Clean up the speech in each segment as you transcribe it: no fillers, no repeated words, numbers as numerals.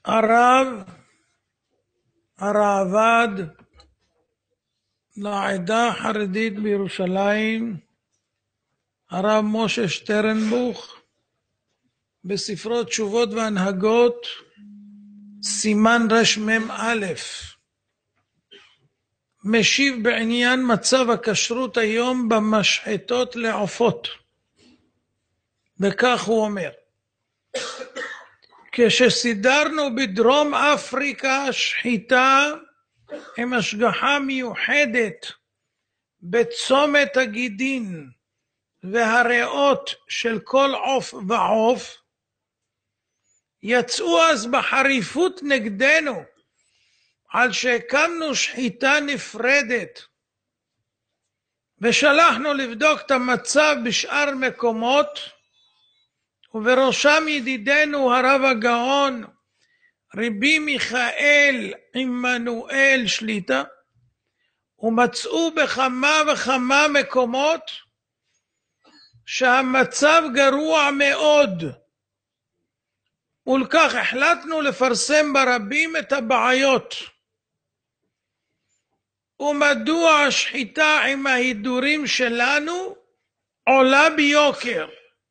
הרב הראב"ד לעדה החרדית בירושלים, הרב משה שטרנבוך, בספרו תשובות והנהגות, סימן רמ"א, משיב בעניין מצב הכשרות היום במשחטות לעופות. וכך הוא אומר: כשסידרנו בדרום אפריקה שחיטה עם השגחה מיוחדת בצומת הגידין והריאות של כל עוף ועוף, יצאו אז בחריפות נגדנו על שהקמנו שחיטה נפרדת, ושלחנו לבדוק את המצב בשאר מקומות, ובראשם ידידנו הרב הגאון רבי מיכאל עמנואל שליט"א, ומצאו בכמה וכמה מקומות שהמצב גרוע מאוד, ולכך החלטנו לפרסם ברבים את הבעיות ומדוע השחיטה עם ההידורים שלנו עולה ביוקר.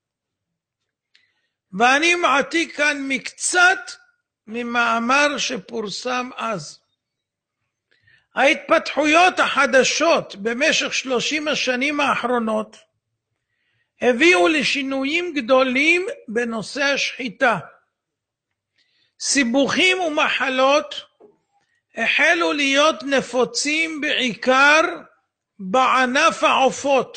ואני מעתיק כאן מקצת ממאמר שפורסם אז. ההתפתחויות החדשות במשך 30 השנים האחרונות הביאו לשינויים גדולים בנושא השחיטה. סיבוכים ומחלות החלו להיות נפוצים בעיקר בענף העופות.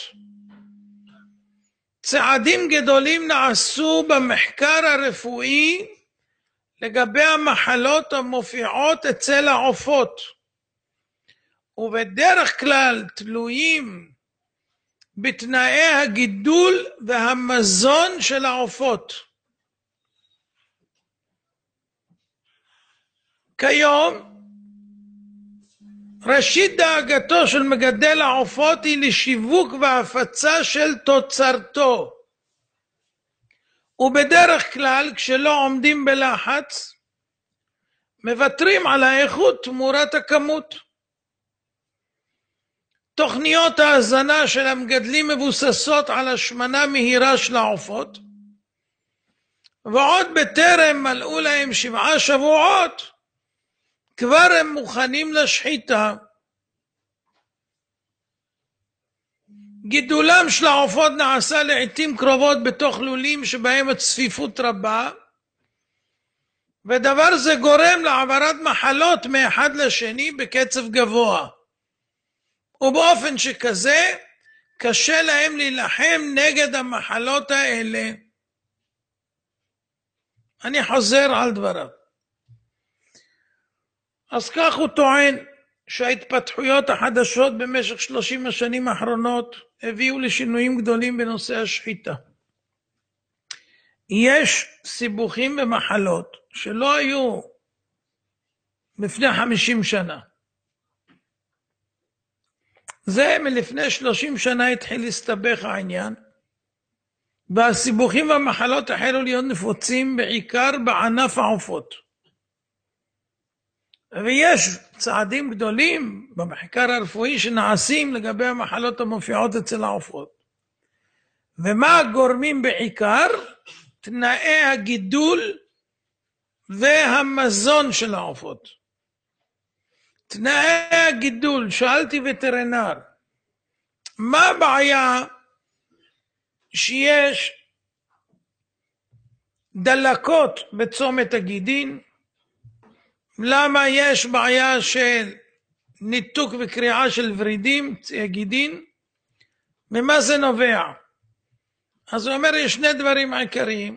צעדים גדולים נעשו במחקר הרפואי לגבי המחלות המופיעות אצל העופות, ובדרך כלל תלויים בתנאי הגידול והמזון של העופות. כיום ראשית דאגתו של מגדל העופות היא לשיווק והפצה של תוצרתו, ובדרך כלל כשלא עומדים בלחץ מוותרים על האיכות תמורת הכמות. תוכניות ההזנה של המגדלים מבוססות על השמנה מהירה של העופות, ועוד בטרם מלאו להם 7 שבועות כבר הם מוכנים לשחיטה. גידולם של העופות נעשה לעתים קרובות בתוך לולים שבהם הצפיפות רבה, ודבר זה גורם להעברת מחלות מאחד לשני בקצב גבוה, ובאופן שכזה קשה להם להילחם נגד המחלות האלה. אני חוזר על דבריו. אז כך הוא טוען שההתפתחויות החדשות במשך 30 השנים האחרונות הביאו לשינויים גדולים בנושא השחיטה. יש סיבוכים ומחלות שלא היו לפני 50 שנה. זה מלפני 30 שנה התחיל להסתבך העניין, והסיבוכים והמחלות החלו להיות נפוצים בעיקר בענף העופות. ויש צעדים גדולים במחקר הרפואי שנעשים לגבי המחלות המופיעות אצל העופות. ומה גורמים בעיקר? תנאי הגידול והמזון של העופות. תנאי הגידול, שאלתי וטרינר, מה הבעיה שיש דלקות בצומת הגידין? למה יש בעיה של ניתוק וקריעה של ורידים, גידין? ממה זה נובע? אז הוא אומר, יש 2 דברים עיקריים.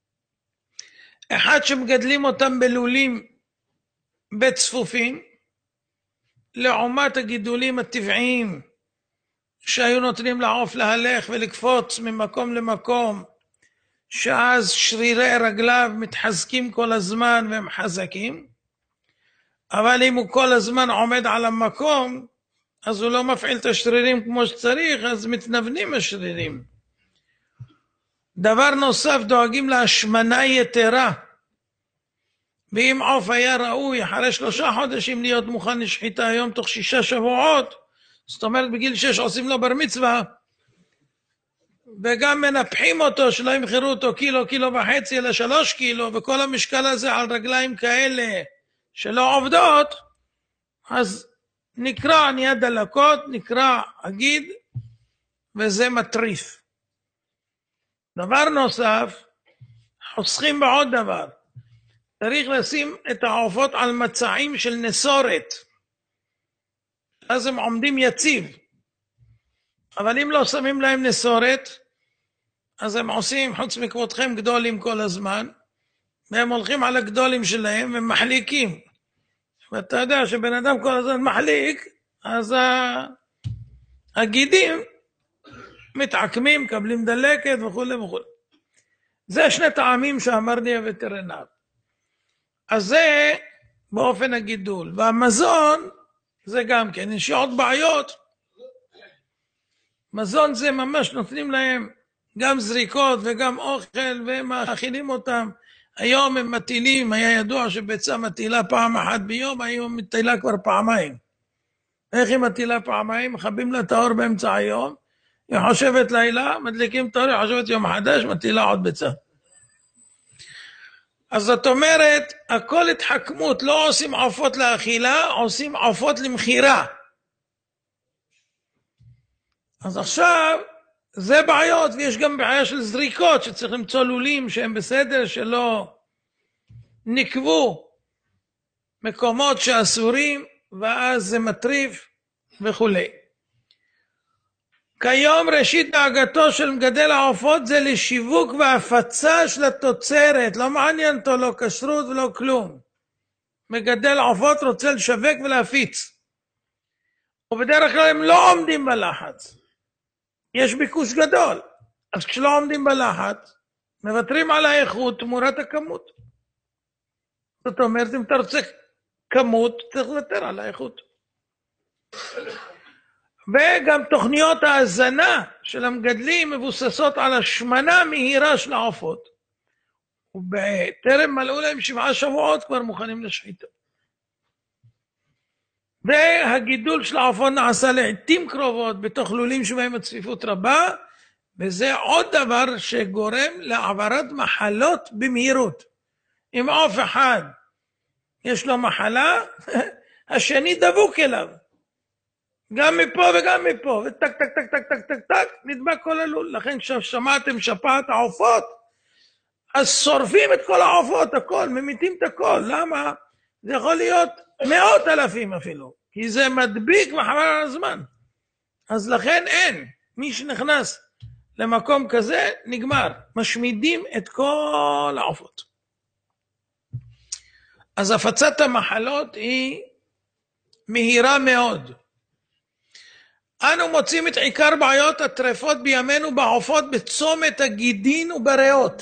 אחד, שמגדלים אותם בלולים בצפופים, לעומת הגידולים הטבעיים שהיו נותנים לעוף להלך ולקפוץ ממקום למקום, שאז שרירי רגליו מתחזקים כל הזמן והם חזקים. אבל אם הוא כל הזמן עומד על המקום, אז הוא לא מפעיל את השרירים כמו שצריך, אז מתנוונים השרירים. דבר נוסף, דואגים להשמנה יתרה. ואם עוף היה ראוי אחרי 3 חודשים להיות מוכן לשחיטה היום תוך 6 שבועות, זאת אומרת בגיל 6 עושים לו בר מצווה, וגם מנפחים אותו שלא ימכרו אותו קילו, קילו וחצי, אלא 3 קילו, וכל המשקל הזה על רגליים כאלה שלא עובדות, אז נקרא נהיה דלקות, נקרא אגיד, וזה מטריף. דבר נוסף, חוסכים בעוד דבר. צריך לשים את העופות על מצעים של נסורת. אז הם עומדים יציב. אבל אם לא שמים להם נסורת, אז הם עושים חוץ מכבודכם גדולים כל הזמן, והם הולכים על הגדולים שלהם ומחליקים. ואתה יודע שבן אדם כל הזמן מחליק, אז הגידים מתעקמים, מקבלים דלקת וכו' וכו'. זה 2 טעמים שאמר לי הווטרינר. אז זה באופן הגידול. והמזון זה גם כן, יש עוד בעיות. מזון זה ממש נותנים להם גם זריקות וגם אוכל ומאכילים אותם. היום הם מטילים, היה ידוע שביצה מטילה פעם אחת ביום, היום מטילה כבר פעמיים. איך היא מטילה פעמיים? מכבים לה את האור באמצע היום, היא חושבת לילה, מדליקים את האור, היא חושבת יום חדש, מטילה עוד ביצה. אז זאת אומרת, הכל התחכמות, לא עושים עופות לאכילה, עושים עופות למכירה. אז עכשיו, זה בעיות, ויש גם בעיה של זריקות, שצריך למצוא לולים שהם בסדר, שלא נקבו מקומות שאסורים, ואז זה מטריף וכו'. כיום ראשית דאגתו של מגדל העופות זה לשיווק והפצה של התוצרת, לא מעניין אותו לא כשרות ולא כלום. מגדל עופות רוצה לשווק ולהפיץ. ובדרך כלל הם לא עומדים בלחץ. יש ביקוש גדול. אז כשלא עומדים בלחץ, מוותרים על האיכות תמורת הכמות. זאת אומרת, אם אתה רוצה כמות, צריך לוותר על האיכות. וגם תוכניות ההזנה של המגדלים מבוססות על השמנה מהירה של העופות. ובטרם מלאו להם 7 שבועות כבר מוכנים לשחיטה. והגידול של העופות נעשה לעתים קרובות בתוך לולים שבהם הצפיפות רבה, וזה עוד דבר שגורם להעברת מחלות במהירות. אם עוף אחד יש לו מחלה, השני דבוק אליו. גם מפה וגם מפה, וטק טק טק טק טק טק טק, נדבק כל הלול. לכן כששמעתם שפעת העופות, אז שורפים את כל העופות, הכל, ממיתים את הכל. למה? זה יכול להיות 100,000 אפילו, כי זה מדביק וחבל על הזמן. אז לכן אין, מי שנכנס למקום כזה, נגמר. משמידים את כל העופות. אז הפצת המחלות היא מהירה מאוד. אנו מוצאים את עיקר בעיות הטרפות בימינו בעופות בצומת הגידין ובריאות.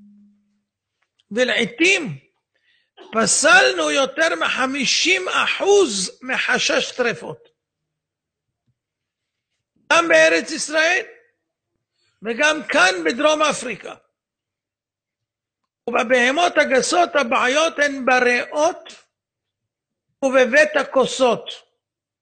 ולעיתים פסלנו יותר מ50% מחשש טרפות. גם בארץ ישראל וגם כאן בדרום אפריקה. ובבהמות הגסות הבעיות הן בריאות ובבית הכוסות.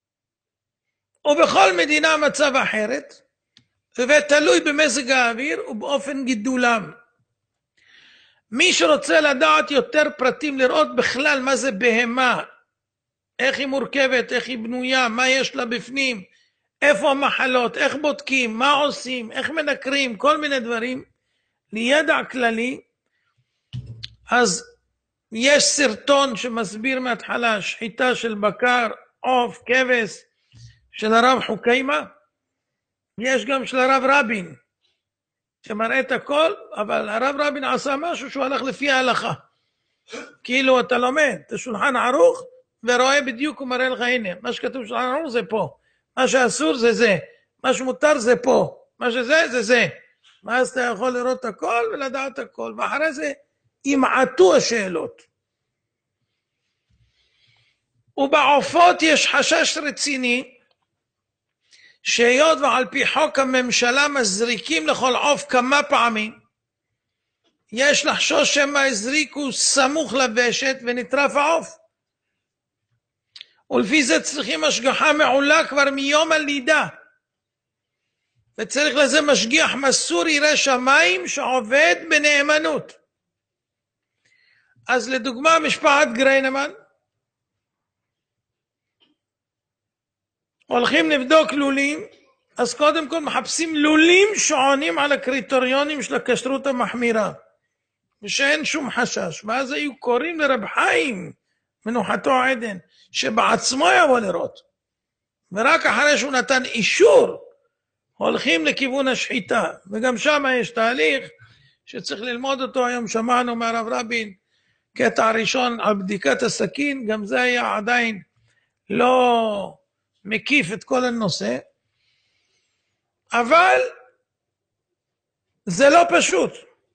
ובכל מדינה מצב אחרת, ותלוי במזג האוויר ובאופן גידולם. מי שרוצה לדעת יותר פרטים, לראות בכלל מה זה בהמה, איך היא מורכבת, איך היא בנויה, מה יש לה בפנים, איפה המחלות, איך בודקים, מה עושים, איך מנקרים, כל מיני דברים, לידע כללי, אז יש סרטון שמסביר מההתחלה, שחיטה של בקר, עוף, כבש, של הרב חוקיימה, יש גם של הרב רבין, שמראה את הכל, אבל הרב רבין עשה משהו שהוא הלך לפי ההלכה. כאילו אתה לומד, את השולחן ערוך, ורואה בדיוק הוא מראה לך, הנה, מה שכתוב בשולחן ערוך זה פה, מה שאסור זה זה, מה שמותר זה פה, מה שזה זה זה. ואז אתה יכול לראות הכל ולדעת הכל, ואחרי זה ימעטו השאלות. ובעופות יש חשש רציני, שהיות ועל פי חוק הממשלה מזריקים לכל עוף כמה פעמים, יש לחשוש שמא הזריקו סמוך לוושת ונטרף העוף. ולפי זה צריכים השגחה מעולה כבר מיום הלידה. וצריך לזה משגיח מסור ירא שמיים שעובד בנאמנות. אז לדוגמה משפחת גריינמן, הולכים לבדוק לולים, אז קודם כל מחפשים לולים שעונים על הקריטריונים של הכשרות המחמירה, ושאין שום חשש. ואז היו קוראים לרב חיים מנוחתו עדן, שבעצמו יבוא לראות, ורק אחרי שהוא נתן אישור הולכים לכיוון השחיטה. וגם שם יש תהליך שצריך ללמוד אותו. היום שמענו מהרב רבין קטע ראשון על בדיקת הסכין, גם זה היה עדיין לא מקיף את כל הנושא, אבל זה לא פשוט.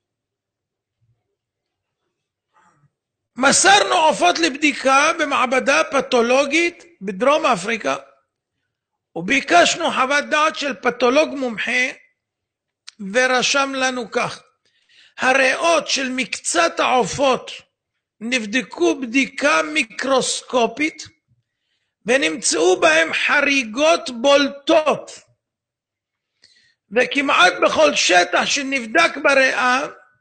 מסרנו עופות לבדיקה במעבדה פתולוגית בדרום אפריקה, וביקשנו חוות דעת של פתולוג מומחה, ורשם לנו כך: הריאות של מקצת העופות נבדקו בדיקה מיקרוסקופית, ונמצאו בהם חריגות בולטות, וכמעט בכל שטח שנבדק בריאה,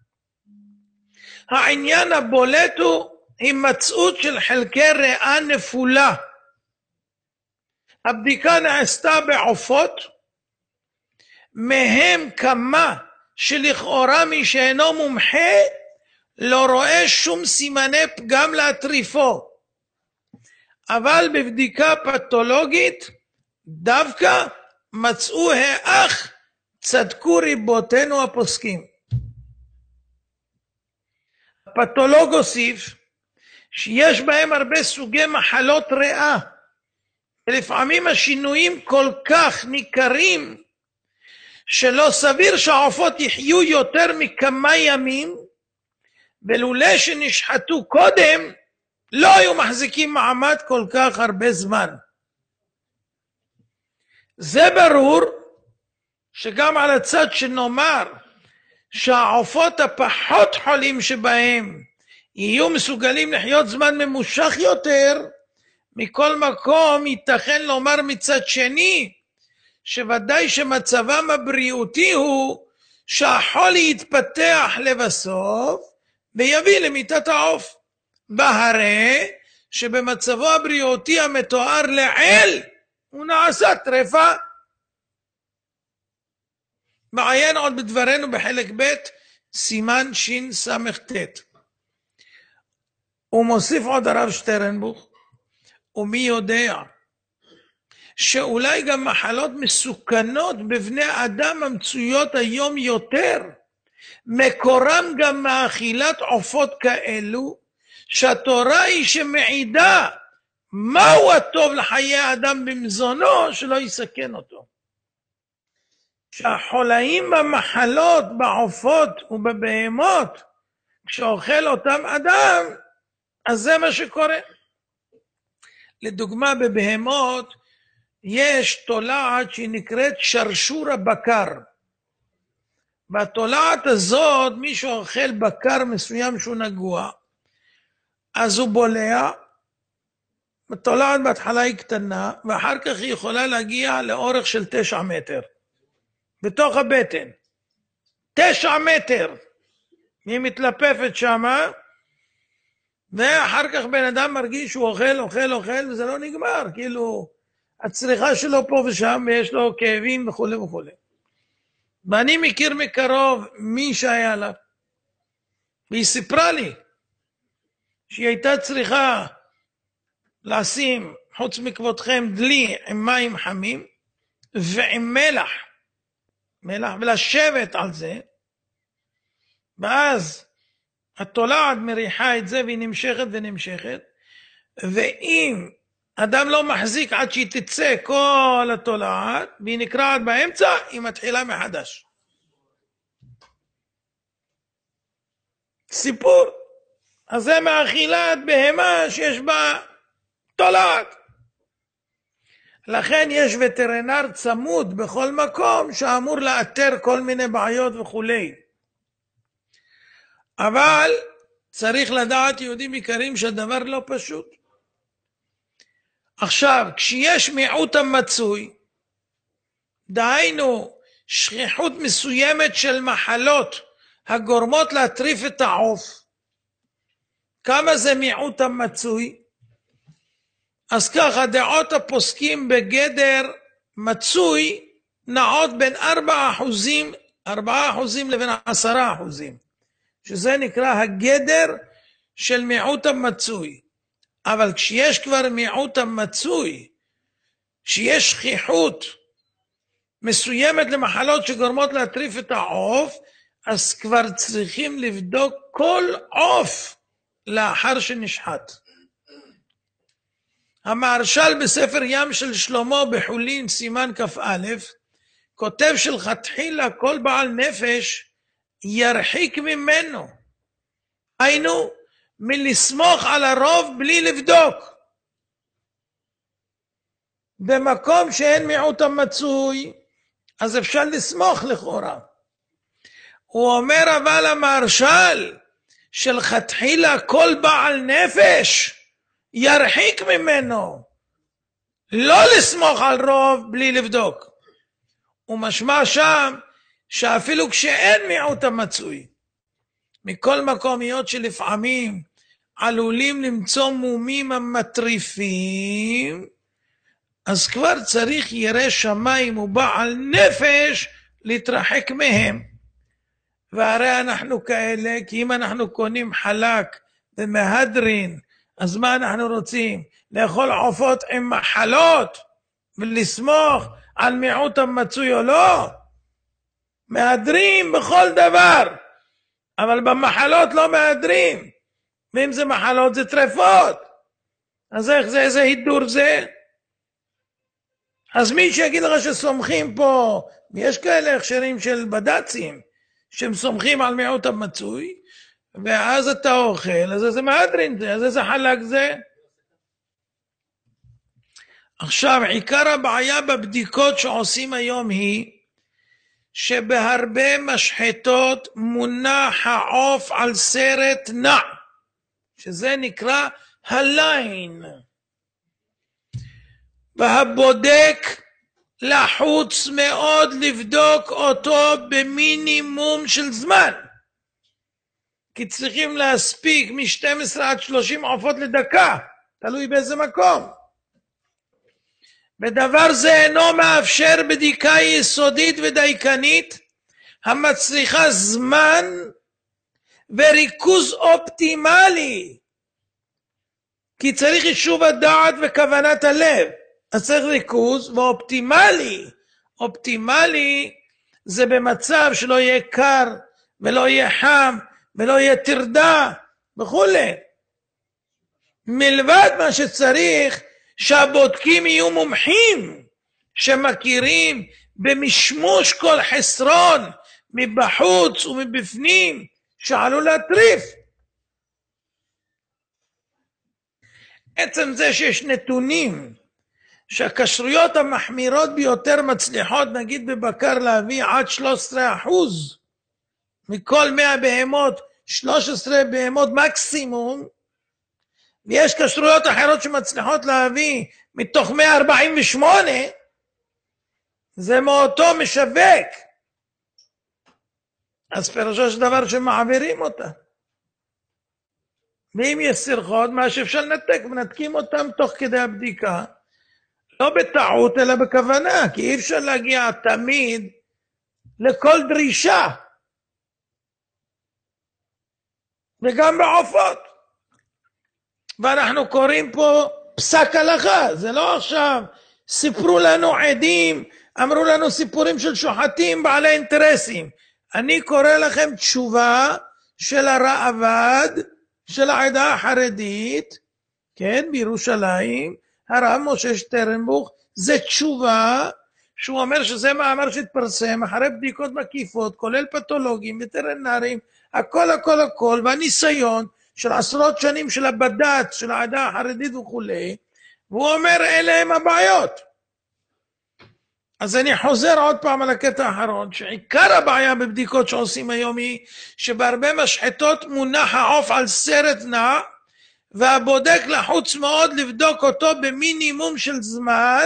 העניין הבולט הוא הימצאות של חלקי ריאה נפולה. הבדיקה נעשתה בעופות, מהם כמה שלכאורה מי שאינו מומחה לא רואה שום סימני פגם להטריפו, אבל בבדיקה פתולוגית דווקא מצאו האח צדקו ריבותינו הפוסקים. הפתולוג הוסיף שיש בהם הרבה סוגי מחלות ריאה, ולפעמים השינויים כל כך ניכרים שלא סביר שהעופות יחיו יותר מכמה ימים, ולולא שנשחטו קודם לא היו מחזיקים מעמד כל כך הרבה זמן. זה ברור שגם על הצד שנאמר שהעופות הפחות חולים שבהם יהיו מסוגלים לחיות זמן ממושך יותר, מכל מקום ייתכן לומר מצד שני שוודאי שמצבם הבריאותי הוא שהחולי יתפתח לבסוף ויביא למיתת העוף, בהרי שבמצבו הבריאותי המתואר לעיל הוא נעשה טרפה. מעיין עוד בדברנו בחלק ב' סימן שס"ט. הוא מוסיף עוד הרב שטרנבוך, ומי יודע שאולי גם מחלות מסוכנות בבני אדם המצויות היום יותר, מקורם גם מאכילת עופות כאלו, שהתורה היא שמעידה מהו הטוב לחיי האדם במזונו שלא יסכן אותו. שהחולאים במחלות בעופות ובבהמות כשאוכל אותם אדם, אז זה מה שקורה. לדוגמה בבהמות יש תולעת שהיא נקראת שרשור הבקר. והתולעת הזאת מי שאוכל בקר מסוים שהוא נגוע, אז הוא בולע. התולעת בהתחלה היא קטנה, ואחר כך היא יכולה להגיע לאורך של 9 מטר. בתוך הבטן. 9 מטר. היא מתלפפת שמה, ואחר כך בן אדם מרגיש שהוא אוכל, וזה לא נגמר. כאילו, הצריכה שלו פה ושם, ויש לו כאבים וכו' וכו'. ואני מכיר מקרוב מי שהיה לה, והיא סיפרה לי, שהיא הייתה צריכה לשים, חוץ מכבודכם, דלי עם מים חמים, ועם מלח, ולשבת על זה, ואז התולעת מריחה את זה, והיא נמשכת ונמשכת, ואם אדם לא מחזיק עד שהיא תצא כל התולעת, והיא נקרעת באמצע, היא מתחילה מחדש. סיפור. אז זה מאכילת בהמה שיש בה תולעת. לכן יש וטרינר צמוד בכל מקום שאמור לאתר כל מיני בעיות וכו'. אבל צריך לדעת יהודים יקרים שהדבר לא פשוט. עכשיו, כשיש מיעוט המצוי, דהיינו שכיחות מסוימת של מחלות הגורמות להטריף את העוף, כמה זה מיעוט המצוי? אז ככה, דעות הפוסקים בגדר מצוי נעות בין 4% לבין 10%, שזה נקרא הגדר של מיעוט המצוי. אבל כשיש כבר מיעוט המצוי, שיש שכיחות מסוימת למחלות שגורמות להטריף את העוף, אז כבר צריכים לבדוק כל עוף לאחר שנשחט. המהרש"ל בספר ים של שלמה בחולין סימן כ"א כותב שלכתחילה כל בעל נפש ירחיק ממנו, היינו מלסמוך על הרוב בלי לבדוק. במקום שאין מיעוט המצוי אז אפשר לסמוך לכאורה. הוא אומר אבל המהרש"ל שלכתחילה כל בעל נפש ירחיק ממנו, לא לסמוך על רוב בלי לבדוק. ומשמע שם שאפילו כשאין מיעוט המצוי, מכל מקום היות שלפעמים עלולים למצוא מומים המטריפים, אז כבר צריך ירא שמיים ובעל נפש להתרחק מהם. והרי אנחנו כאלה, כי אם אנחנו קונים חלק ומהדרין, אז מה אנחנו רוצים? לאכול עופות עם מחלות ולסמוך על מיעוט המצוי או לא? מהדרים בכל דבר, אבל במחלות לא מהדרים. ואם זה מחלות זה טרפות, אז איך זה, איזה הידור זה? אז מי שיגיד לך שסומכים פה, יש כאלה הכשרים של בד"צים שהם סומכים על מיעוט המצוי, ואז אתה אוכל, אז איזה מהדרין זה, אז איזה חלק זה? עכשיו, עיקר הבעיה בבדיקות שעושים היום היא, שבהרבה משחטות מונח העוף על סרט נע, שזה נקרא הליין. והבודק לחוץ מאוד לבדוק אותו במינימום של זמן. כי צריכים להספיק מ-12 עד 30 עופות לדקה, תלוי באיזה מקום. ודבר זה אינו מאפשר בדיקה יסודית ודייקנית, המצריכה זמן וריכוז אופטימלי. כי צריך יישוב הדעת וכוונת הלב. אז צריך ריכוז ואופטימלי. אופטימלי זה במצב שלא יהיה קר ולא יהיה חם ולא יהיה תרדה וכולי. מלבד מה שצריך שהבודקים יהיו מומחים שמכירים במשמוש כל חסרון מבחוץ ומבפנים שעלול להטריף. עצם זה שיש נתונים שהכשרויות המחמירות ביותר מצליחות, נגיד בבקר, להביא עד 13% מכל 100 בהמות, 13 בהמות מקסימום, ויש כשרויות אחרות שמצליחות להביא מתוך 148, זה מאותו משווק. אז פירושו של דבר שמעבירים אותה. ואם יש סרחות, מה שאפשר לנתק, מנתקים אותם תוך כדי הבדיקה, לא בטעות אלא בכוונה, כי אי אפשר להגיע תמיד לכל דרישה. וגם בעופות. ואנחנו קוראים פה פסק הלכה, זה לא עכשיו סיפרו לנו עדים, אמרו לנו סיפורים של שוחטים בעלי אינטרסים. אני קורא לכם תשובה של הרעב"ד של העדה החרדית, כן, בירושלים, הרב משה שטרנבוך, זה תשובה שהוא אומר שזה מאמר שהתפרסם אחרי בדיקות מקיפות, כולל פתולוגים, וטרינרים, הכל, והניסיון של עשרות שנים של הבד"ץ, של העדה החרדית וכו'. והוא אומר אלה הם הבעיות. אז אני חוזר עוד פעם על הקטע האחרון, שעיקר הבעיה בבדיקות שעושים היום היא שבהרבה משחטות מונח העוף על סרט נע, והבודק לחוץ מאוד לבדוק אותו במינימום של זמן,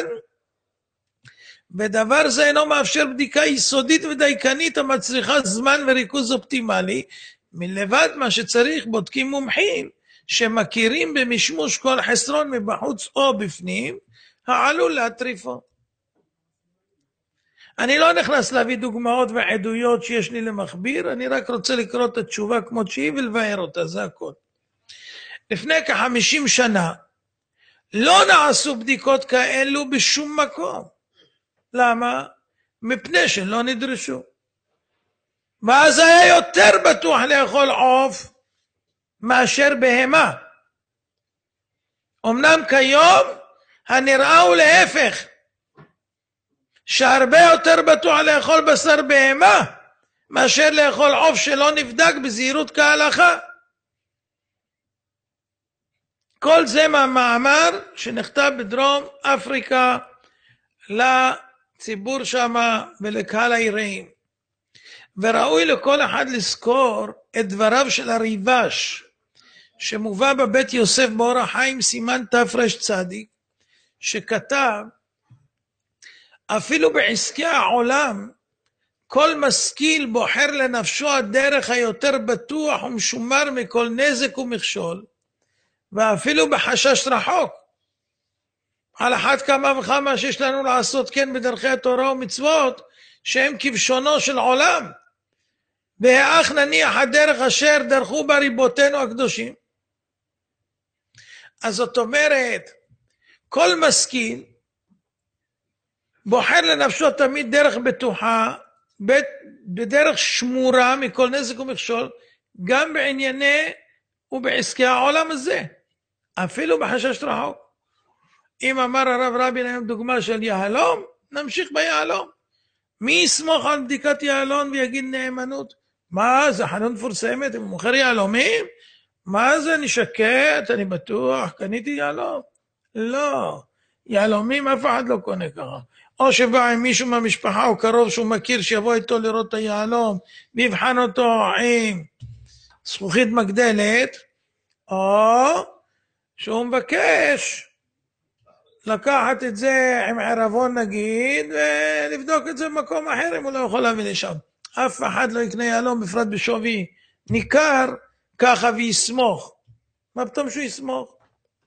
ודבר זה אינו מאפשר בדיקה יסודית ודייקנית המצריכה זמן וריכוז אופטימלי, מלבד מה שצריך בודקים מומחים שמכירים במשמוש כל חסרון מבחוץ או בפנים, העלול להטריפו. אני לא נכנס להביא דוגמאות ועדויות שיש לי למכביר, אני רק רוצה לקרוא את התשובה כמו שהיא ולבאר אותה, זה הכל. לפני כ-50 שנה לא נעשו בדיקות כאלו בשום מקום. למה? מפני שלא נדרשו. ואז היה יותר בטוח לאכול עוף מאשר בהמה. אמנם כיום הנראה הוא להפך, שהרבה יותר בטוח לאכול בשר בהמה מאשר לאכול עוף שלא נבדק בזהירות כהלכה. כל זה מהמאמר שנכתב בדרום אפריקה לציבור שם ולקהל היראים. וראוי לכל אחד לזכור את דבריו של הריבש שמובא בבית יוסף באור החיים סימן תר"ש צדיק, שכתב אפילו בעסקי העולם כל משכיל בוחר לנפשו הדרך היותר בטוח ומשומר מכל נזק ומכשול, ואפילו בחשש רחוק. על אחת כמה וכמה שיש לנו לעשות כן בדרכי התורה ומצוות שהם כבשונו של עולם, והאח נניח הדרך אשר דרכו בה ריבותינו הקדושים. אז זאת אומרת, כל משכיל בוחר לנפשו תמיד דרך בטוחה, בדרך שמורה מכל נזק ומכשול, גם בענייני ובעסקי העולם הזה, אפילו בחשש רחוק. אם אמר הרב רבין היום דוגמה של יהלום, נמשיך ביהלום. מי יסמוך על בדיקת יהלום ויגיד נאמנות? מה זה חנות מפורסמת, אם הוא מוכר יהלומים? מה זה, אני שקט, אני בטוח, קניתי יהלום? לא, יהלומים אף אחד לא קונה ככה. או שבא עם מישהו מהמשפחה או קרוב שהוא מכיר שיבוא איתו לראות את היהלום, ויבחן אותו עם זכוכית מגדלת, או שהוא מבקש לקחת את זה עם ערבון נגיד, ולבדוק את זה במקום אחר אם הוא לא יכול להביא לשם. אף אחד לא יקנה יהלום בפרט בשווי ניכר ככה ויסמוך. מה פתאום שהוא יסמוך?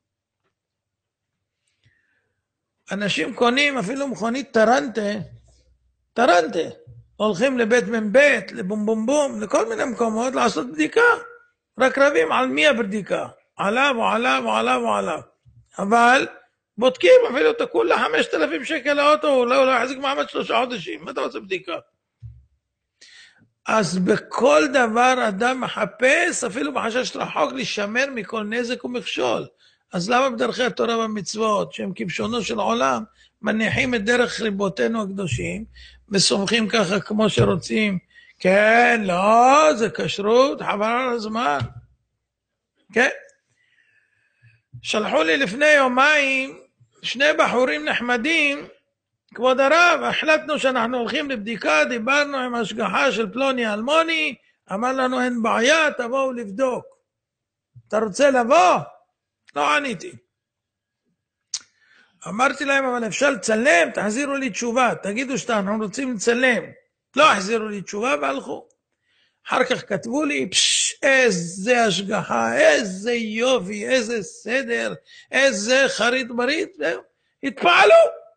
אנשים קונים אפילו מכונית טרנטה, הולכים לבית מבית, לבום בום בום, לכל מיני מקומות לעשות בדיקה, רק רבים על מי הבדיקה, עליו או עליו או עליו או עליו. אבל בודקים אפילו את כולה 5,000 שקל לאוטו, אולי הוא לא יחזיק מעמד 3 חודשים, מה אתה רוצה בדיקה? אז בכל דבר אדם מחפש, אפילו בחשש רחוק, לשמר מכל נזק ומכשול. אז למה בדרכי התורה והמצוות, שהם כבשונו של עולם, מניחים את דרך ריבותינו הקדושים, וסומכים ככה כמו שרוצים? כן, לא, זה כשרות, חבל על הזמן. כן? שלחו לי לפני יומיים, 2 בחורים נחמדים, כבוד הרב, החלטנו שאנחנו הולכים לבדיקה, דיברנו עם השגחה של פלוני אלמוני, אמר לנו אין בעיה, תבואו לבדוק. אתה רוצה לבוא? לא עניתי. אמרתי להם, אבל אפשר לצלם, תחזירו לי תשובה, תגידו שאנחנו רוצים לצלם. לא החזירו לי תשובה והלכו. אחר כך כתבו לי, איזה השגחה, איזה יופי, איזה סדר, איזה חרית ברית, התפעלו,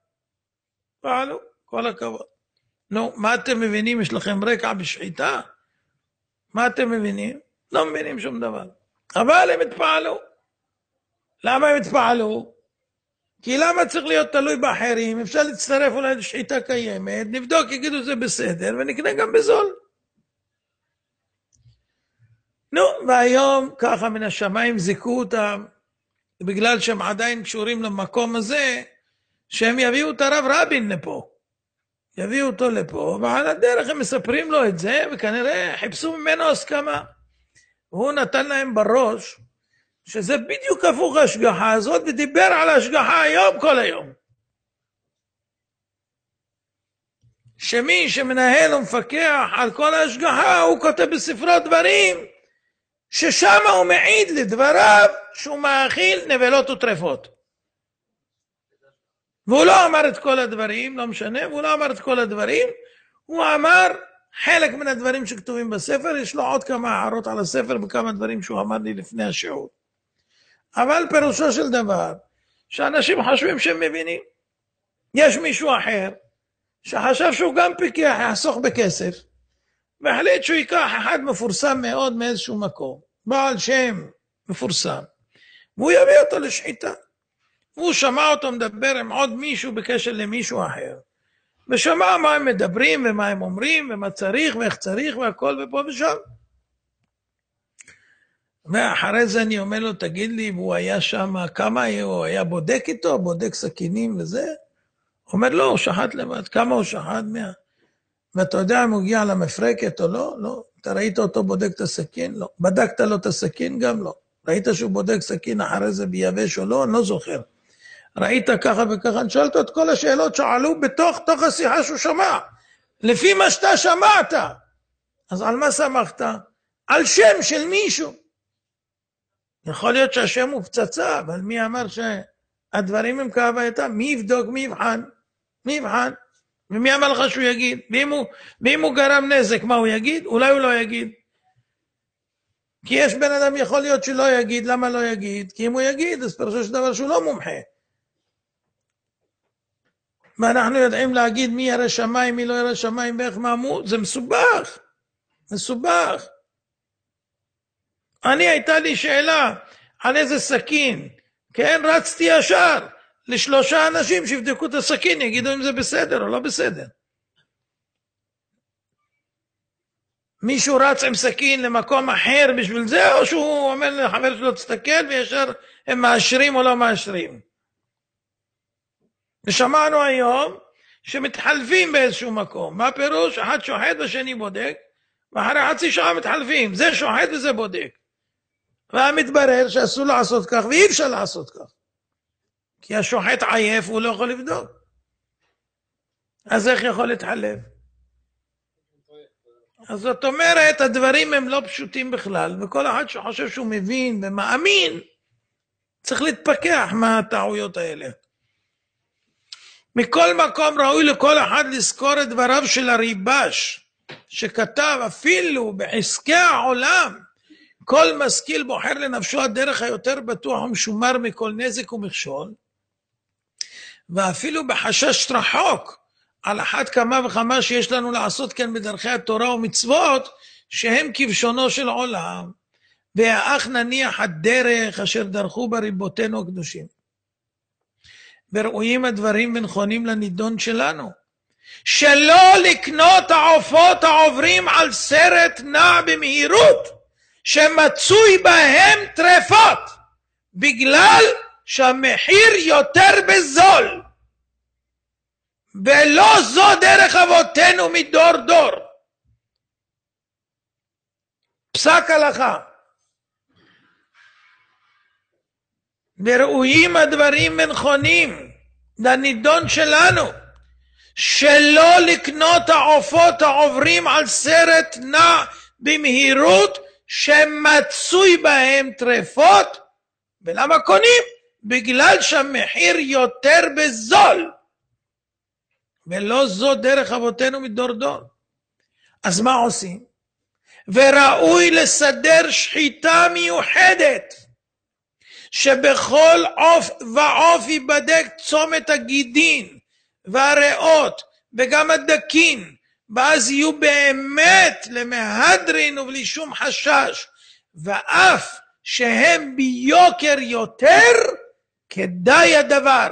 כל הכבוד. נו, מה אתם מבינים? יש לכם רקע בשחיטה? מה אתם מבינים? לא מבינים שום דבר. אבל הם התפעלו. למה הם התפעלו? כי למה צריך להיות תלוי באחרים? אפשר להצטרף אולי לשחיטה קיימת, נבדוק, יגידו זה בסדר, ונקנה גם בזול. נו, והיום ככה מן השמיים זיקו אותם, בגלל שהם עדיין קשורים למקום הזה, שהם יביאו את הרב רבין לפה. יביאו אותו לפה, ועל הדרך הם מספרים לו את זה, וכנראה חיפשו ממנו הסכמה. והוא נתן להם בראש, שזה בדיוק הפוך ההשגחה הזאת, ודיבר על ההשגחה היום כל היום. שמי שמנהל ומפקח על כל ההשגחה, הוא כותב בספרו דברים, ששם הוא מעיד לדבריו שהוא מאכיל נבלות וטרפות. והוא לא אמר את כל הדברים, לא משנה, והוא לא אמר את כל הדברים, הוא אמר חלק מן הדברים שכתובים בספר, יש לו עוד כמה הערות על הספר וכמה דברים שהוא אמר לי לפני השיעור. אבל פירושו של דבר, שאנשים חושבים שהם מבינים. יש מישהו אחר, שחשב שהוא גם פיקח, יחסוך בכסף, והחליט שהוא ייקח אחד מפורסם מאוד מאיזשהו מקום, בעל שם מפורסם, והוא יביא אותו לשחיטה. והוא שמע אותו מדבר עם עוד מישהו בקשר למישהו אחר, ושמע מה הם מדברים ומה הם אומרים ומה צריך ואיך צריך והכל ופה ושם. ואחרי זה אני אומר לו, תגיד לי, והוא היה שם, כמה הוא היה בודק איתו, בודק סכינים וזה? אומר לו, הוא שחט לבד. כמה הוא שחט? 100. ואתה יודע אם הוא הגיע למפרקת או לא? לא. אתה ראית אותו בודק את הסכין? לא. בדקת לו את הסכין? גם לא. ראית שהוא בודק סכין אחרי זה ביבש או לא? אני לא זוכר. ראית ככה וככה? אני שאלת את כל השאלות שעלו בתוך השיחה שהוא שמע. לפי מה שאתה שמעת. אז על מה שמחת? על שם של מישהו. יכול להיות שהשם הוא פצצה, אבל מי אמר שהדברים הם כהווייתם? מי יבדוק? מי יבחן? מי יבחן? ומי אמר לך שהוא יגיד? ואם הוא גרם נזק, מה הוא יגיד? אולי הוא לא יגיד. כי יש בן אדם יכול להיות שלא יגיד. למה לא יגיד? כי אם הוא יגיד, אז פירושו של דבר שהוא לא מומחה. ואנחנו יודעים להגיד מי ירא שמיים, מי לא ירא שמיים, ואיך מעמוד. זה מסובך. מסובך. הייתה לי שאלה על איזה סכין, כן, רצתי ישר ל3 אנשים שיבדקו את הסכין, יגידו אם זה בסדר או לא בסדר. מישהו רץ עם סכין למקום אחר בשביל זה, או שהוא אומר לחבר שלו תסתכל וישר הם מאשרים או לא מאשרים. ושמענו היום שמתחלפים באיזשהו מקום. מה פירוש? אחד שוחט והשני בודק, ואחרי חצי שעה מתחלפים, זה שוחט וזה בודק. והמתברר שאסור לעשות כך ואי אפשר לעשות כך. כי השוחט עייף הוא לא יכול לבדוק. אז איך יכול להתחלף? אז זאת אומרת, הדברים הם לא פשוטים בכלל, וכל אחד שחושב שהוא מבין ומאמין, צריך להתפקח מהטעויות האלה. מכל מקום ראוי לכל אחד לזכור את דבריו של הריבש, שכתב אפילו בעסקי העולם, כל משכיל בוחר לנפשו הדרך היותר בטוח ומשומר מכל נזק ומכשול, ואפילו בחשש רחוק, על אחת כמה וכמה שיש לנו לעשות כאן בדרכי התורה ומצוות, שהם כבשונו של עולם, והאח נניח הדרך אשר דרכו בריבותינו הקדושים. וראויים הדברים ונכונים לנידון שלנו, שלא לקנות העופות העוברים על סרט נע במהירות, שמצוי בהם טרפות, בגלל שהמחיר יותר בזול, ולא זו דרך אבותינו מדור דור. פסק הלכה. וראויים הדברים ונכונים לנידון שלנו, שלא לקנות העופות העוברים על סרט נע במהירות, שמצוי בהם טרפות. ולמה קונים? בגלל שהמחיר יותר בזול, ולא זו דרך אבותינו מדור דור. אז מה עושים? וראוי לסדר שחיטה מיוחדת, שבכל עוף ועוף ייבדק צומת הגידין והריאות וגם הדקין, ואז יהיו באמת למהדרין ובלי שום חשש, ואף שהם ביוקר יותר, כדאי הדבר.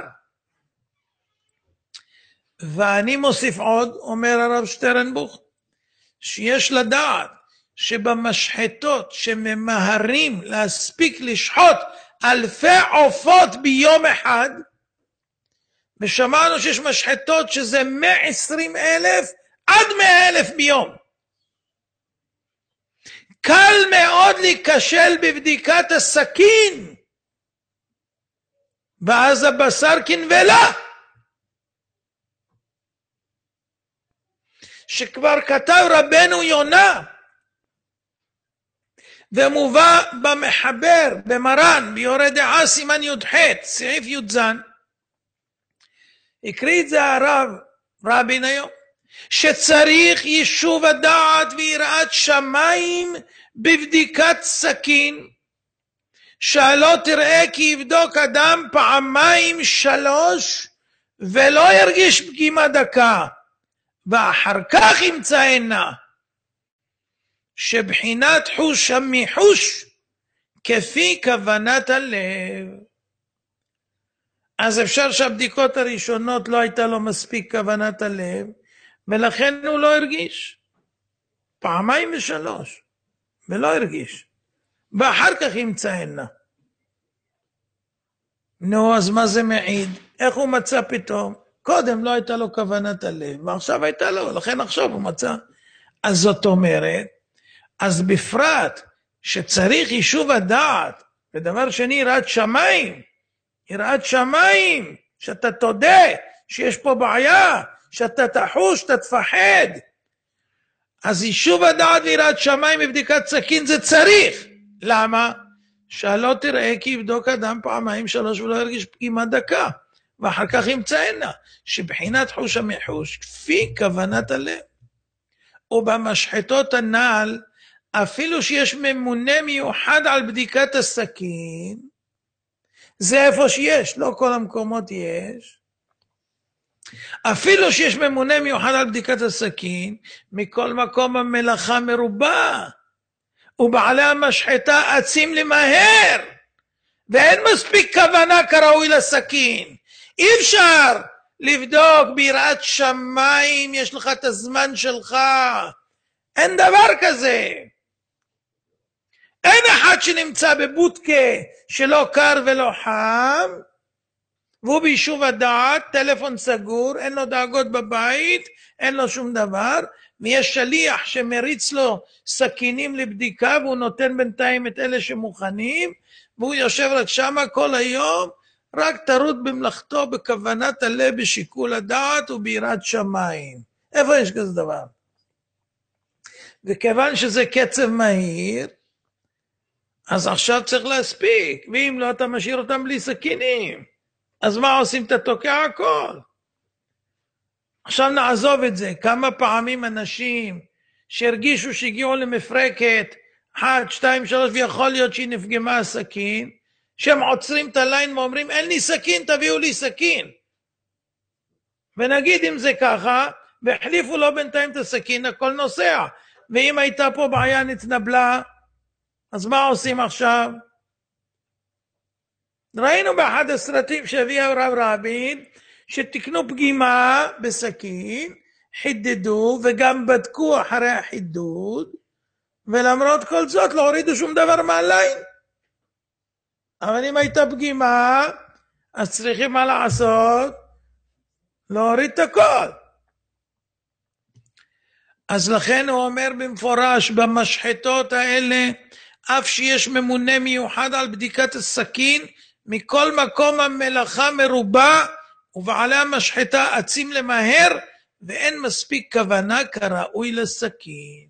ואני מוסיף עוד, אומר הרב שטרנבוך, שיש לדעת שבמשחטות שממהרים להספיק לשחוט אלפי עופות ביום אחד, ושמענו שיש משחטות שזה 120,000 עד 100,000 ביום. קל מאוד להיכשל בבדיקת הסכין, ואז הבשר כנבלה. שכבר כתב רבנו יונה, ומובא במחבר, במרן, ביורה דעה סימן י"ח, סעיף י"ז. הקריא את זה הרב רבין היום, שצריך יישוב הדעת ויראת שמיים בבדיקת סכין, שלא תראה כי יבדוק אדם פעמיים שלוש ולא ירגיש פגימה דקה, ואחר כך ימצא עינה, שבחינת חוש המיחוש כפי כוונת הלב. אז אפשר שהבדיקות הראשונות לא הייתה לו מספיק כוונת הלב, ולכן הוא לא הרגיש. פעמיים ושלוש, ולא הרגיש. ואחר כך ימצא עינה. נו, אז מה זה מעיד? איך הוא מצא פתאום? קודם לא הייתה לו כוונת הלב, ועכשיו הייתה לו, לכן עכשיו הוא מצא. אז זאת אומרת, אז בפרט שצריך יישוב הדעת, ודבר שני יראת שמיים, יראת שמיים, שאתה תודה שיש פה בעיה, שאתה תחוש, אתה תפחד. אז יישוב הדעת ויראת שמיים בבדיקת סכין זה צריך. למה? שלא תראה כי יבדוק אדם פעמיים שלוש ולא ירגיש פגימה דקה, ואחר כך ימצא עינה, שבחינת חוש המיחוש כפי כוונת הלב. ובמשחטות הנעל, אפילו שיש ממונה מיוחד על בדיקת הסכין, זה איפה שיש, לא כל המקומות יש. אפילו שיש ממונה מיוחד על בדיקת הסכין, מכל מקום המלאכה מרובה, ובעלי המשחטה עצים למהר, ואין מספיק כוונה כראוי לסכין. אי אפשר לבדוק ביראת שמיים, יש לך את הזמן שלך, אין דבר כזה. אין אחד שנמצא בבודקה שלא קר ולא חם, והוא ביישוב הדעת, טלפון סגור, אין לו דאגות בבית, אין לו שום דבר, ויש שליח שמריץ לו סכינים לבדיקה, והוא נותן בינתיים את אלה שמוכנים, והוא יושב רק שמה כל היום, רק טרוד במלאכתו, בכוונת הלב, בשיקול הדעת וביראת שמיים. איפה יש כזה דבר? וכיוון שזה קצב מהיר, אז עכשיו צריך להספיק, ואם לא אתה משאיר אותם בלי סכינים, אז מה עושים? אתה תוקע הכל. עכשיו נעזוב את זה, כמה פעמים אנשים שהרגישו שהגיעו למפרקת, 1, 2, 3, ויכול להיות שהיא נפגמה הסכין, שהם עוצרים את הליין ואומרים, אין לי סכין, תביאו לי סכין. ונגיד אם זה ככה, והחליפו לו בינתיים את הסכין, הכל נוסע. ואם הייתה פה בעיה נתנבלה, אז מה עושים עכשיו? ראינו באחד הסרטים שהביא הרב רבין, שתקנו פגימה בסכין, חידדו וגם בדקו אחרי החידוד, ולמרות כל זאת לא הורידו שום דבר מהליין. אבל אם הייתה פגימה, אז צריכים מה לעשות? להוריד את הכל. אז לכן הוא אומר במפורש, במשחטות האלה, אף שיש ממונה מיוחד על בדיקת הסכין, מכל מקום המלאכה מרובה, ובעלי המשחטה עצים למהר, ואין מספיק כוונה כראוי לסכין.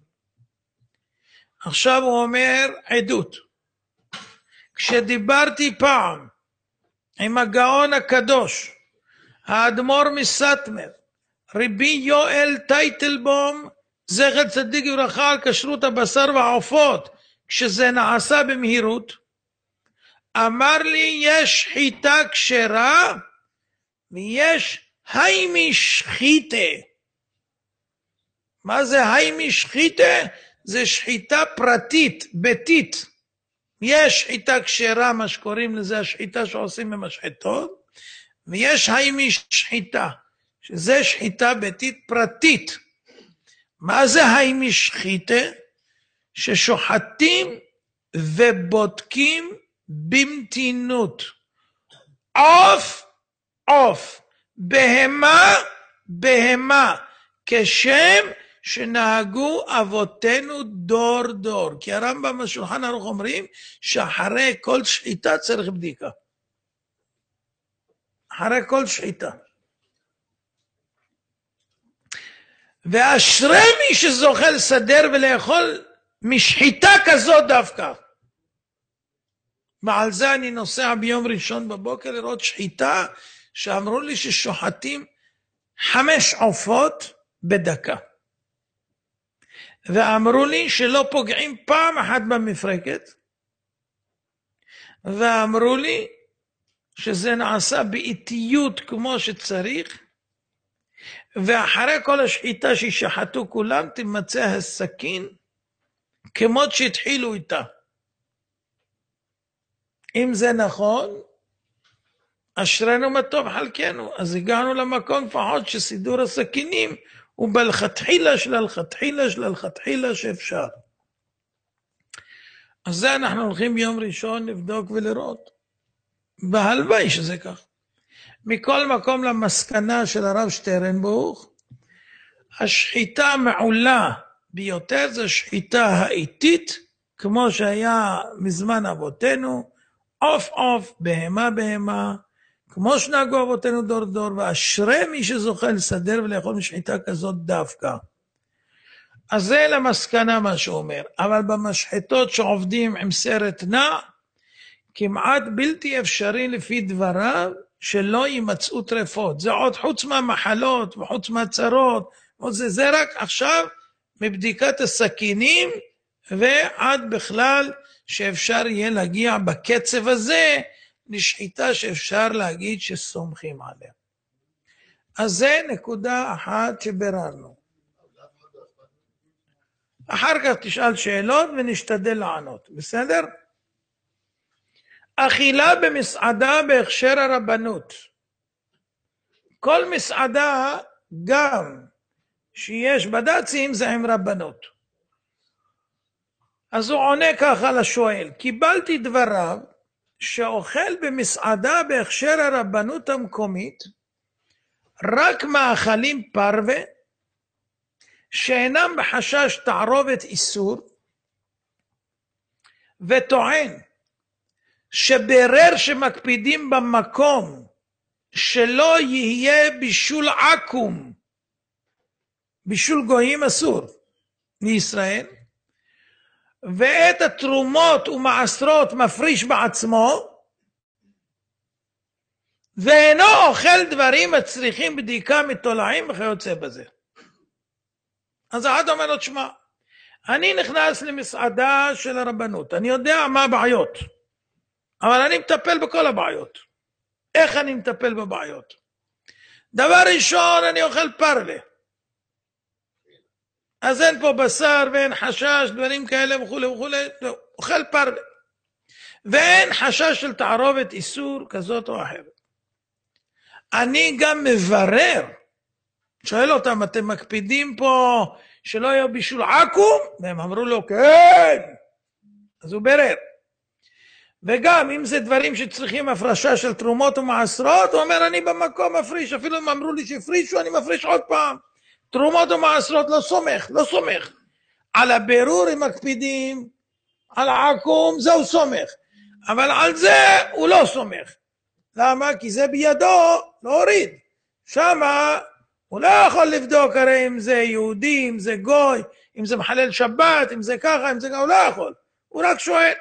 עכשיו הוא אומר עדות. כשדיברתי פעם עם הגאון הקדוש, האדמו"ר מסטמר, רבי יואל טייטלבום, זכר צדיק וברכה, על כשרות הבשר והעופות, כשזה נעשה במהירות, אמר לי יש שחיטה כשרה ויש היימי שחיטה. מה זה היימי שחיטה? זה שחיטה פרטית, ביתית. יש שחיטה כשרה, מה שקוראים לזה השחיטה שעושים במשחטות, ויש היימי שחיטה, שזה שחיטה ביתית פרטית. מה זה היימי שחיטה? ששוחטים ובודקים במתינות. עוף, עוף, בהמה, בהמה, כשם שנהגו אבותינו דור דור. כי הרמב"ם בשולחן ערוך אומרים שאחרי כל שחיטה צריך בדיקה. אחרי כל שחיטה. ואשרי מי שזוכה לסדר ולאכול משחיטה כזאת דווקא. ועל זה אני נוסע ביום ראשון בבוקר לראות שחיטה, שאמרו לי ששוחטים 5 עופות בדקה. ואמרו לי שלא פוגעים פעם אחת במפרקת, ואמרו לי שזה נעשה באיטיות כמו שצריך, ואחרי כל השחיטה ששחטו כולם תמצא הסכין כמות שהתחילו איתה. אם זה נכון, אשרנו מה טוב חלקנו. אז הגענו למקום לפחות שסידור הסכינים הוא בלכתחילה של הלכתחילה של הלכתחילה שאפשר. אז זה אנחנו הולכים ביום ראשון לבדוק ולראות. והלוואי שזה כך. מכל מקום למסקנה של הרב שטרנבוך, השחיטה מעולה ביותר זה שחיטה האיטית, כמו שהיה מזמן אבותינו, עוף עוף, בהמה בהמה, כמו שנהגו אבותינו דור דור, ואשרי מי שזוכה לסדר ולאכול משחיטה כזאת דווקא. אז זה למסקנה מה שהוא אומר, אבל במשחטות שעובדים עם סרט נע, כמעט בלתי אפשרי לפי דבריו, שלא יימצאו טרפות. זה עוד חוץ מהמחלות וחוץ מהצרות, זה רק עכשיו מבדיקת הסכינים, ועד בכלל שאפשר יהיה להגיע בקצב הזה, לשחיטה שאפשר להגיד שסומכים עליה. אז זה נקודה אחת שבררנו. אחר כך תשאל שאלות ונשתדל לענות, בסדר? אכילה במסעדה בהכשר הרבנות. כל מסעדה גם שיש בד"צים זה עם רבנות. אז הוא עונה ככה לשואל, קיבלתי דבריו שאוכל במסעדה בהכשר הרבנות המקומית רק מאכלים פרווה שאינם בחשש תערובת איסור, וטוען שברר שמקפידים במקום שלא יהיה בישול עקום, בישול גויים אסור מישראל, ואת התרומות ומעשרות מפריש בעצמו, ואינו אוכל דברים הצריכים בדיקה מתולעים וכיוצא בזה. אז אחד אומר לו, תשמע, אני נכנס למסעדה של הרבנות, אני יודע מה הבעיות, אבל אני מטפל בכל הבעיות. איך אני מטפל בבעיות? דבר ראשון, אני אוכל פרווה. אז אין פה בשר ואין חשש, דברים כאלה וכו' וכו', לא, אוכל פרווה. ואין חשש של תערובת איסור כזאת או אחרת. אני גם מברר, שואל אותם, אתם מקפידים פה שלא יהיה בישול עקום? והם אמרו לו, כן. אז הוא ברר. וגם אם זה דברים שצריכים הפרשה של תרומות ומעשרות, הוא אומר, אני במקום מפריש, אפילו אם אמרו לי שהפרישו, אני מפריש עוד פעם. תרומות ומעשרות לא סומך, לא סומך. על הבירור הם מקפידים, על העקום זהו סומך. אבל על זה הוא לא סומך. למה? כי זה בידו להוריד. שמה הוא לא יכול לבדוק הרי אם זה יהודי, אם זה גוי, אם זה מחלל שבת, אם זה ככה, אם זה ככה, הוא לא יכול. הוא רק שואל.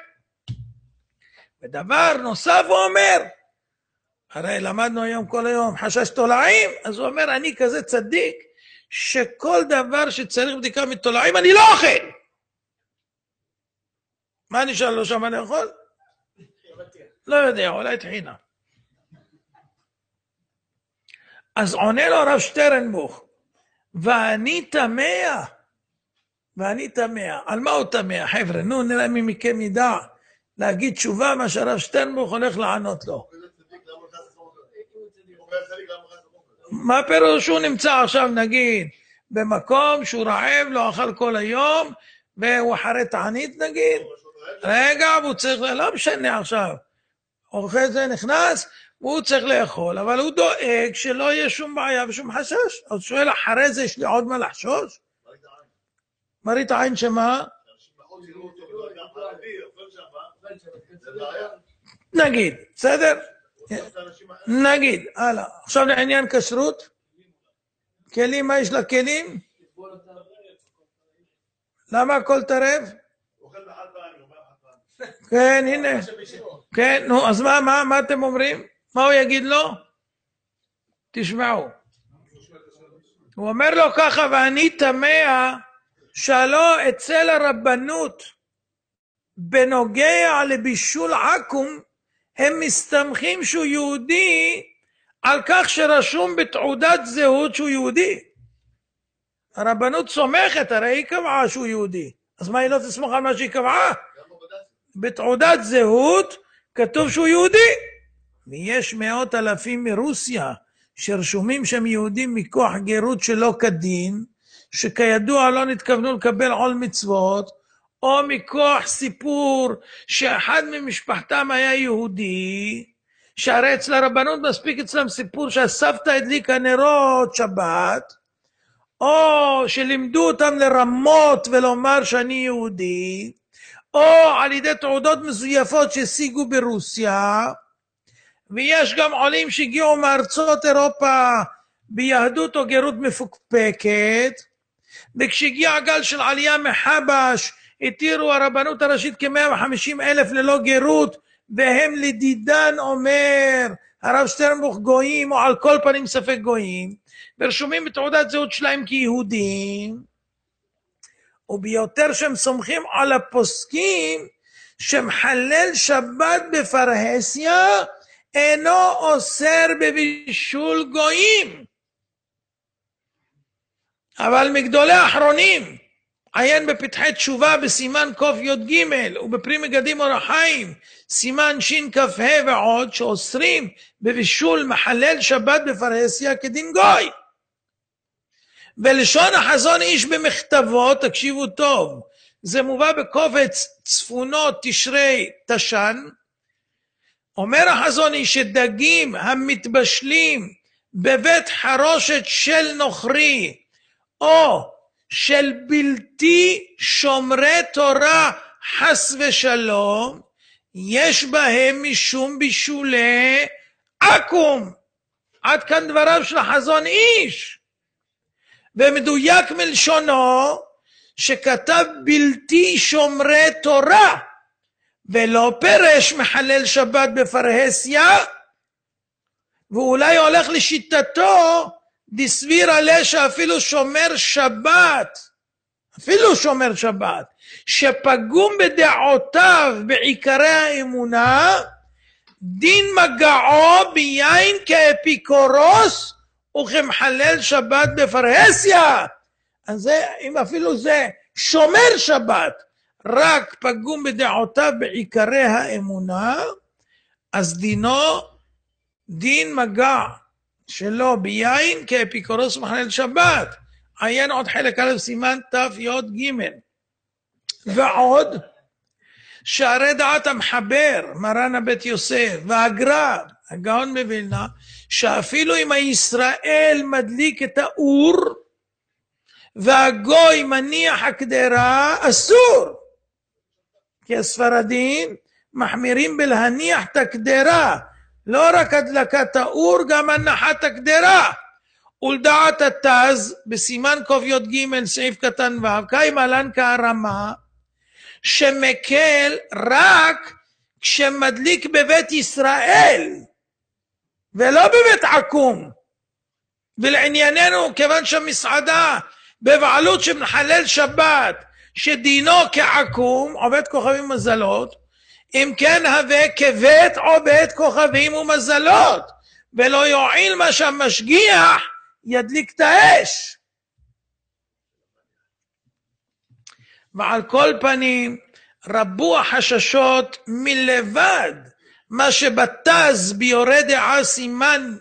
ודבר נוסף הוא אומר, הרי למדנו היום כל היום חשש תולעים, אז הוא אומר, אני כזה צדיק, שכל דבר שצריך בדיקה מתולעים, אני לא אוכל. מה נשאר לו שם לאכול? לא יודע, אולי תחינה. אז עונה לו הרב שטרנבוך, ואני תמה, על מה הוא תמה? חבר'ה, נו נראה מי מכם ידע להגיד תשובה מה שהרב שטרנבוך הולך לענות לו. מה פירוש שהוא נמצא עכשיו נגיד במקום שהוא רעב, לא אכל כל היום, והוא אחרי תענית נגיד, רגע, והוא צריך, לא משנה עכשיו, אוכל זה נכנס, והוא צריך לאכול, אבל הוא דואג שלא יהיה שום בעיה ושום חשש. אז שואל, אחרי זה יש לי עוד מה לחשוש? מראית עין שמה? נגיד, בסדר? נגיד, הלאה. עכשיו לעניין כשרות. כלים, מה יש לכלים? למה הכל טרף? כן, הנה. כן, נו, אז מה אתם אומרים? מה הוא יגיד לו? תשמעו. הוא אומר לו ככה, ואני תמה, שלא אצל הרבנות, בנוגע לבישול עכו"ם, הם מסתמכים שהוא יהודי, על כך שרשום בתעודת זהות שהוא יהודי. הרבנות סומכת, הרי היא קבעה שהוא יהודי. אז מה היא לא תסמוך על מה שהיא קבעה? בתעודת זהות כתוב שהוא יהודי. ויש מאות אלפים מרוסיה שרשומים שהם יהודים מכוח גרות שלא כדין, שכידוע לא נתכוונו לקבל עול מצוות, או מכוח סיפור שאחד ממשפחתם היה יהודי, שהרי אצל הרבנות מספיק אצלם סיפור שהסבתא הדליקה נרות שבת, או שלימדו אותם לרמות ולומר שאני יהודי, או על ידי תעודות מזויפות שהשיגו ברוסיה. ויש גם עולים שהגיעו מארצות אירופה ביהדות או גרות מפוקפקת, וכשהגיע הגל של עלייה מחבש התירו הרבנות הראשית כ-150,000 ללא גרות, והם לדידן אומר הרב שטרנבוך גויים, או על כל פנים ספק גויים, ורשומים בתעודת זהות שלהם כיהודים. וביותר שהם סומכים על הפוסקים שמחלל שבת בפרהסיה אינו אוסר בבישול גויים. אבל מגדולי האחרונים, עיין בפתחי תשובה בסימן ק"י"ג ובפרי מגדים אור החיים סימן שכ"ה ועוד, שאוסרים בבישול מחלל שבת בפרהסיה כדין גוי. ולשון החזון איש במכתבו, תקשיבו טוב, זה מובא בקובץ צפונות תשרי תש"ן, אומר החזון איש שדגים המתבשלים בבית חרושת של נוכרי או של בלתי שומרי תורה חס ושלום, יש בהם משום בישולי עכו"ם. עד כאן דבריו של החזון איש. ומדויק מלשונו שכתב בלתי שומרי תורה, ולא פרש מחלל שבת בפרהסיה, ואולי הולך לשיטתו דסביר עליה שאפילו שומר שבת, אפילו שומר שבת, שפגום בדעותיו בעיקרי האמונה, דין מגעו ביין כאפיקורוס וכמחלל שבת בפרהסיה. אז זה, אם אפילו זה שומר שבת, רק פגום בדעותיו בעיקרי האמונה, אז דינו דין מגע שלו ביין כאפיקורוס ומחלל שבת. עיין עוד חלק א' סימן ת"י"ג. ועוד שהרי דעת המחבר מרן הבית יוסף והגר"א הגאון מווילנה, שאפילו אם הישראל מדליק את האור והגוי מניח הקדרה, אסור, כי הספרדים מחמירים בלהניח את הקדרה, לא רק הדלקת האור, גם הנחת הקדרה. ולדעת התז בסימן ק"י"ג סעיף קטן ו' קיימא לן כהרמה, שמקל רק כשמדליק בבית ישראל ולא בבית עכו"ם. ולענייננו, כיוון שהמסעדה בבעלות שמחלל שבת שדינו כעכו"ם או בית כוכבים ומזלות, אם כן הווה כבית או בית כוכבים ומזלות, ולא יועיל מה שהמשגיח ידליק את האש. ועל כל פנים רבו החששות מלבד מה שבתז ביורה דעה סימן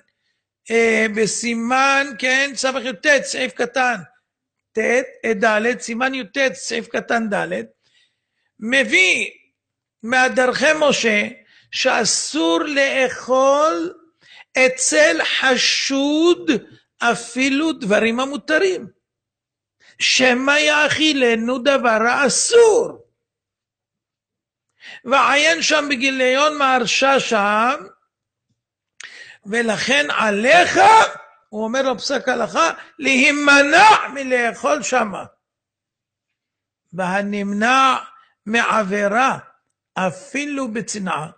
בסימן כן ס"ט סעיף קטן ד' סימן י"ט סעיף קטן ד', מביא מהדרכי משה שאסור לאכול אצל חשוד אפילו דברים המותרים, שמא יאכילנו דבר האסור. ועיין שם בגיליון מהרש"א שם, ולכן עליך, הוא אומר לו פסק הלכה, להימנע מלאכול שמה. והנמנע מעבירה אפילו בצנעה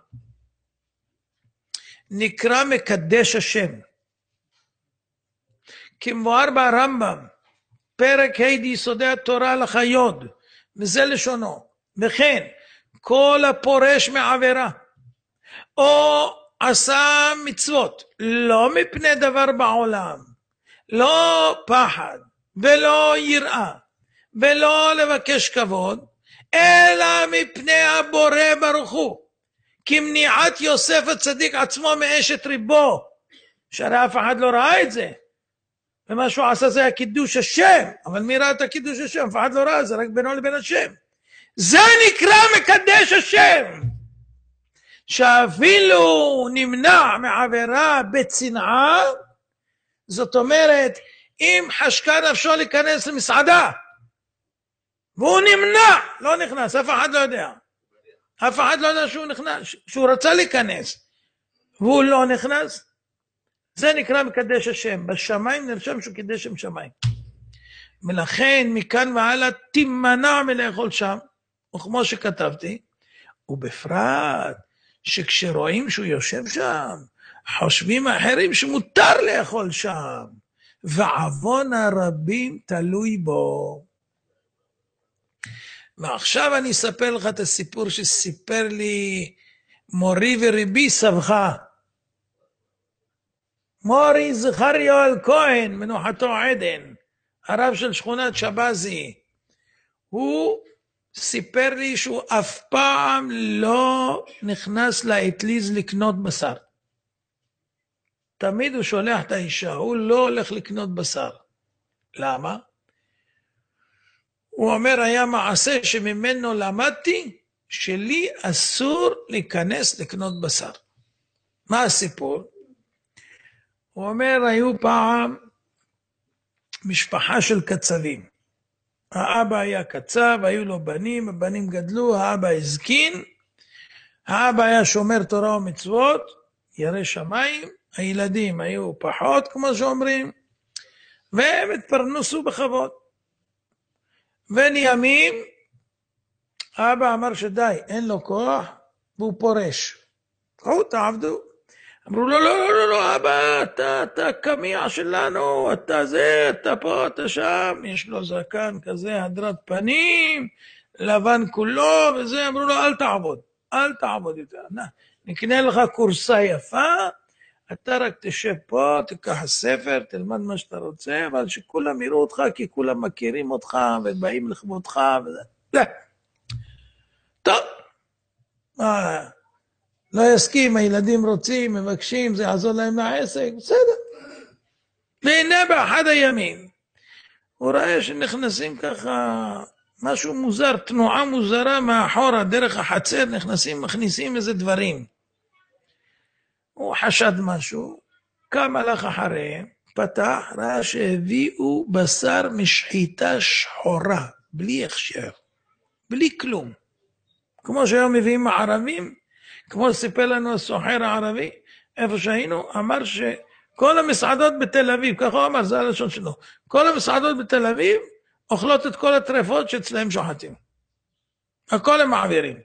נקרא מקדש השם. כמבואר ברמב"ם פרק ה' דיסודי התורה הלכה י', וזה לשונו, וכן כל הפורש מעבירה או עשה מצוות לא מפני דבר בעולם, לא פחד ולא יראה ולא לבקש כבוד, אלא מפני הבורא ברוך הוא, כמניעת יוסף הצדיק עצמו מאשת ריבו, שהרי אף אחד לא ראה את זה, ומה שהוא עשה זה הקידוש השם, אבל מי ראה את הקידוש השם? אף אחד לא ראה, זה רק בינו לבין השם. זה נקרא מקדש השם, שאפילו נמנע מעבירה בצנעה. זאת אומרת, אם חשקה נפשו להיכנס למסעדה והוא נמנע, לא נכנס, אף אחד לא יודע, אף אחד לא יודע שהוא נכנס, שהוא רצה להיכנס והוא לא נכנס, זה נקרא מקדש השם. בשמיים נרשם שהוא קידש שם שמיים, ולכן מכאן והלאה תימנע מלאכול שם, וכמו שכתבתי, ובפרט שכשרואים שהוא יושב שם חושבים אחרים שמותר לאכול שם, ועוון הרבים תלוי בו. ועכשיו אני אספר לך את הסיפור שסיפר לי מורי ורבי סבך, מורי זכריהו כהן מנוחתו עדן, הרב של שכונת שבזי. הוא סיפר לי שהוא אף פעם לא נכנס לאטליז לקנות בשר. תמיד הוא שולח את האישה, הוא לא הולך לקנות בשר. למה? הוא אומר, היה מעשה שממנו למדתי שלי אסור להיכנס לקנות בשר. מה הסיפור? הוא אומר, היו פעם משפחה של קצבים. האבא היה קצב, היו לו בנים, הבנים גדלו, האבא הזקין, האבא היה שומר תורה ומצוות, ירא שמיים, הילדים היו פחות כמו שאומרים, והם התפרנסו בכבוד. ולימים האבא אמר שדי, אין לו כוח, והוא פורש. קחו, תעבדו. אמרו לו, לא, לא, לא, לא, אבא, אתה קמיע שלנו, אתה זה, אתה פה, אתה שם, יש לו זקן כזה, הדרת פנים, לבן כולו, וזה, אמרו לו, אל תעבוד, אל תעבוד יותר, נקנה לך קורסה יפה, אתה רק תשב פה, תיקח ספר, תלמד מה שאתה רוצה, אבל שכולם יראו אותך, כי כולם מכירים אותך, ובאים לכבודך, וזה, לא. טוב, לא יסכים, הילדים רוצים, מבקשים, זה יעזור להם לעסק, בסדר. והנה באחד הימים, הוא ראה שנכנסים ככה, משהו מוזר, תנועה מוזרה מאחורה, דרך החצר נכנסים, מכניסים איזה דברים. הוא חשד משהו, קם הלך אחריהם, פתח, ראה שהביאו בשר משחיטה שחורה, בלי הכשר, בלי כלום. כמו שהיום מביאים הערבים, כמו סיפר לנו הסוחר הערבי, איפה שהיינו, אמר שכל המסעדות בתל אביב, ככה הוא אמר, זה הלשון שלו, כל המסעדות בתל אביב אוכלות את כל הטרפות שאצלהם שוחטים. הכל הם מעבירים.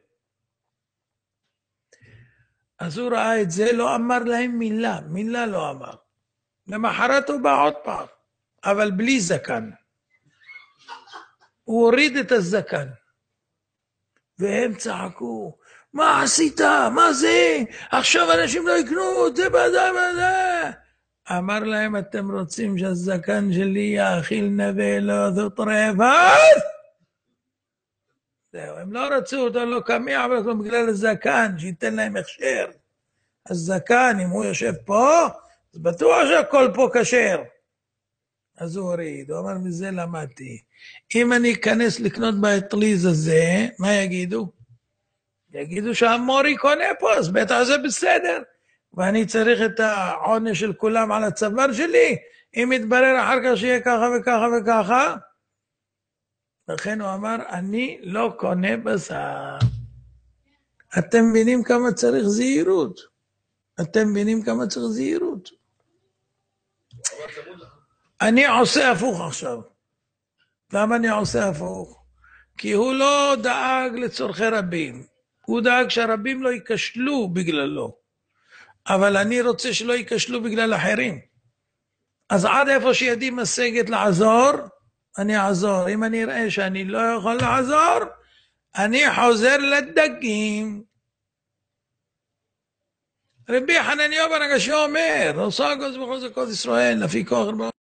אז הוא ראה את זה, לא אמר להם מילה, מילה לא אמר. למחרת הוא בא עוד פעם, אבל בלי זקן. הוא הוריד את הזקן. והם צעקו, מה עשית? מה זה? עכשיו אנשים לא יקנו את זה בזה. אמר להם, אתם רוצים שהזקן שלי יאכיל נווה לא זו טרפת? זהו, הם לא רצו אותו, לא קמיע, אבל בגלל הזקן, שייתן להם הכשר. הזקן, אם הוא יושב פה, אז בטוח שהכל פה כשר. אז הוא הוריד, הוא אמר, מזה למדתי. אם אני אכנס לקנות באטליז הזה, מה יגידו? יגידו שהמורי קונה פה, אז בטח זה בסדר. ואני צריך את העונש של כולם על הצוואר שלי, אם יתברר אחר כך שיהיה ככה וככה וככה. לכן הוא אמר, אני לא קונה בשר. אתם מבינים כמה צריך זהירות? אתם מבינים כמה צריך זהירות? אני עושה הפוך עכשיו. למה אני עושה הפוך? כי הוא לא דאג לצורכי רבים, הוא דאג שהרבים לא ייכשלו בגללו, אבל אני רוצה שלא ייכשלו בגלל אחרים. אז עד איפה שידי משגת לעזור, אני אעזור. אם אני אראה שאני לא יכול לעזור, אני חוזר לדגים. רבי חנניה בן הגשיא אומר, עושה הקדוש ברוך הוא זה כל ישראל, לפי כוח